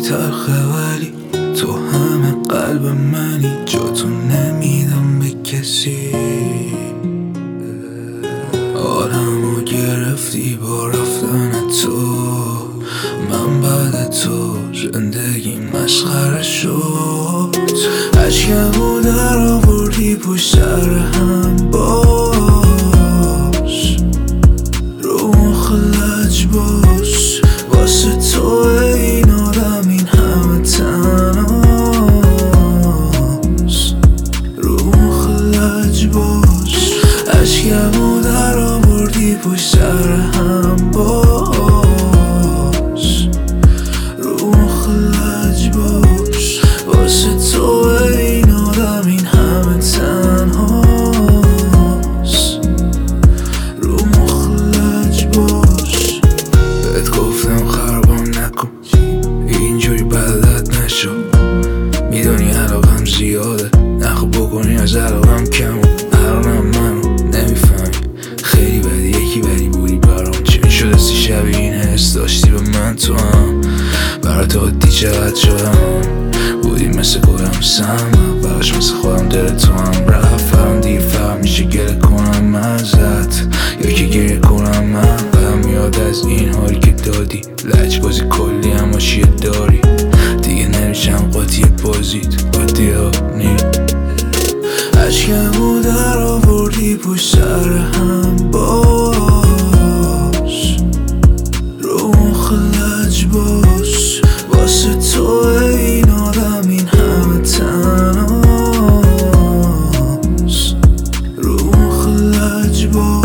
تلخه ولی تو همه قلب منی، جاتو نمیدم به کسی. آدمو گرفتی با رفتن تو، من بعد تو زندگی مسخره شد. عشقمو در آوردی پشت سر هم باش، رو مخ لج باش، واسه تو این آدم این همه تنهاست. رو مخ لج باش، عشقمو در آوردی پشت سر هم باش، رو مخ لج باش، واسه تو این آدم این همه تنهاست. رو مخ لج باش. بهت گفتم خرابم نکن، اینجوری بدت نشو. میدونی علاقم زیاده، نخو بکنی از علاقم کم. الانم منو نمیفهمی، خیلی بدی یکی بدی بودی برام. چی میشد سی شبیه این حس داشتی به من تو هم؟ برات عادی چقدر شدم، بودی مثل خودم سم، براش مثل خودم دل تو هم رفتم. دیگه فهم میشه گله کنم ازت یا که گریه کنم من. بدم میاد از این حالی که دادی، لج بازی کلی اما چیه داری. دیگه نمیشم قاطی بازیت، قاطی ها نی. عشقمو در آوردی پشت سر هم باش، رو مخ لج باش، واسه تو این آدم این همه تنهاست. رو مخ لج باش.